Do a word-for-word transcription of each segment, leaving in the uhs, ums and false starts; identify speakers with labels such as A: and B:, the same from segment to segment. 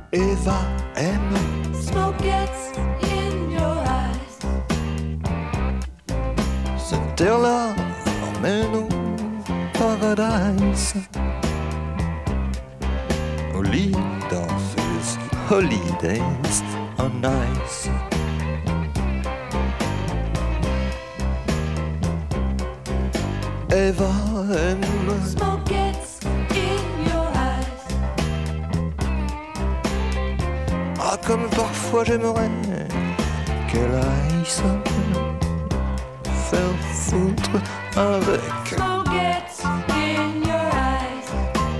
A: Eva aime.
B: Smoke gets in your eyes.
A: Cette terre-là emmène au paradise. Only dances, holidays are nice. Eva aime.
B: Smoke gets in your eyes.
A: Ah, comme parfois j'aimerais qu'elle aille se faire foutre avec.
B: Smoke gets in your eyes.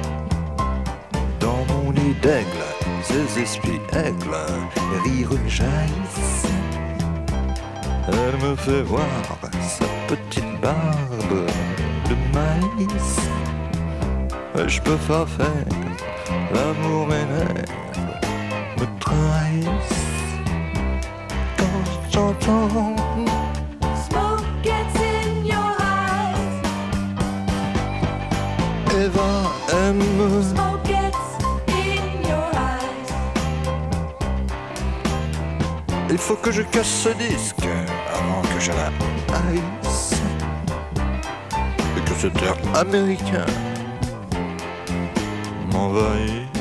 A: Dans mon nid d'aigle, ces esprits aigles, rire jaillissent. Elle me fait voir sa petite barbe de maïs. Je peux pas faire l'amour, mes nerfs me trahissent. Quand j'entends
B: Smoke gets in your eyes.
A: Eva aime.
B: Smoke gets in your eyes.
A: Il faut que je casse ce disque avant que je la haïsse. Et que cet air américain m'envahisse.